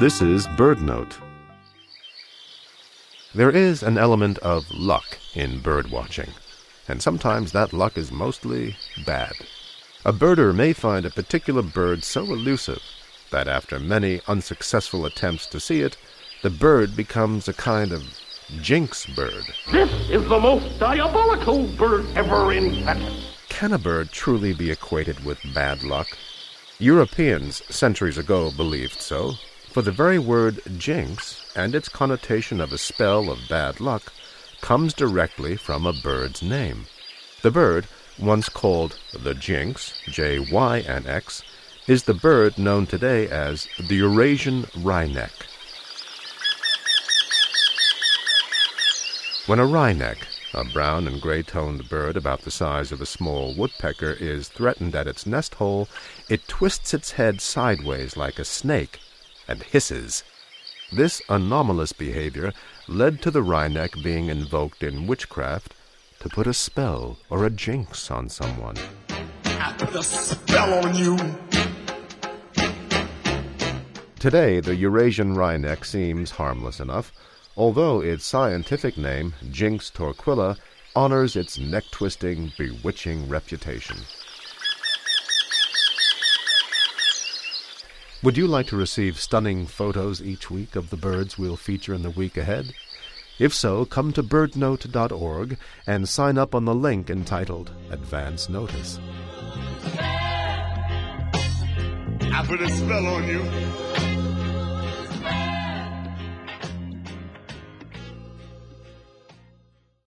This is BirdNote. There is an element of luck in bird watching, and sometimes that luck is mostly bad. A birder may find a particular bird so elusive that after many unsuccessful attempts to see it, the bird becomes a kind of jinx bird. This is the most diabolical bird ever invented. Can a bird truly be equated with bad luck? Europeans centuries ago believed so, for the very word jinx and its connotation of a spell of bad luck comes directly from a bird's name. The bird, once called the jinx, J-Y-N-X, is the bird known today as the Eurasian wryneck. When a wryneck, a brown and gray-toned bird about the size of a small woodpecker, is threatened at its nest hole, it twists its head sideways like a snake and hisses. This anomalous behavior led to the wryneck being invoked in witchcraft to put a spell or a jinx on someone. I put a spell on you. Today, the Eurasian wryneck seems harmless enough, although its scientific name, Jinx torquilla, honors its neck-twisting, bewitching reputation. Would you like to receive stunning photos each week of the birds we'll feature in the week ahead? If so, come to birdnote.org and sign up on the link entitled Advance Notice. I put a spell on you.